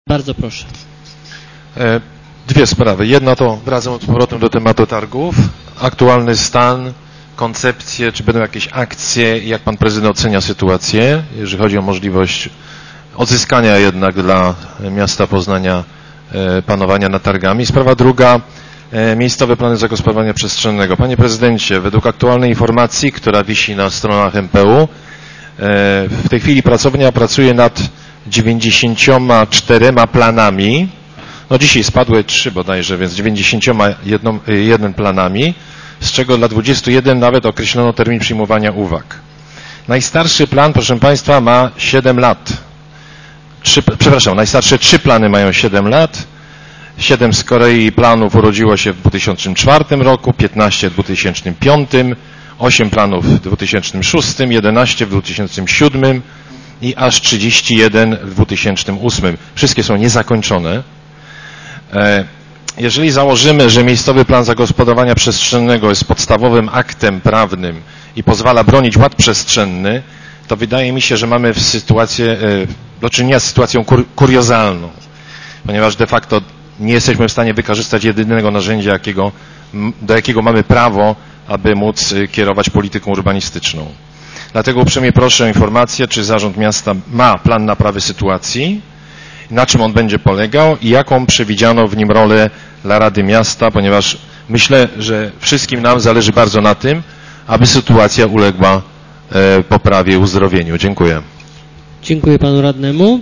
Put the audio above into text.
Bardzo proszę. Dwie sprawy. Jedna to, wracam z powrotem do tematu targów, aktualny stan, koncepcje, czy będą jakieś akcje, jak pan prezydent ocenia sytuację, jeżeli chodzi o możliwość odzyskania jednak dla miasta Poznania panowania nad targami. Sprawa druga, miejscowe plany zagospodarowania przestrzennego. Panie prezydencie, według aktualnej informacji, która wisi na stronach MPU, w tej chwili pracownia pracuje nad 94 planami. No dzisiaj spadły 3 bodajże, więc 91 planami, z czego dla 21 nawet określono termin przyjmowania uwag. Najstarszy plan, proszę Państwa, ma 7 lat. Najstarsze 3 plany mają 7 lat. 7 z kolei planów urodziło się w 2004 roku, 15 w 2005, 8 planów w 2006, 11 w 2007 i aż 31 w 2008. Wszystkie są niezakończone. Jeżeli założymy, że miejscowy plan zagospodarowania przestrzennego jest podstawowym aktem prawnym i pozwala bronić ład przestrzenny, to wydaje mi się, że mamy do czynienia z sytuacją kuriozalną, ponieważ de facto nie jesteśmy w stanie wykorzystać jedynego narzędzia, do jakiego mamy prawo, aby móc kierować polityką urbanistyczną. Dlatego uprzejmie proszę o informację, czy Zarząd Miasta ma plan naprawy sytuacji, na czym on będzie polegał i jaką przewidziano w nim rolę dla Rady Miasta, ponieważ myślę, że wszystkim nam zależy bardzo na tym, aby sytuacja uległa poprawie, uzdrowieniu. Dziękuję. Dziękuję panu radnemu.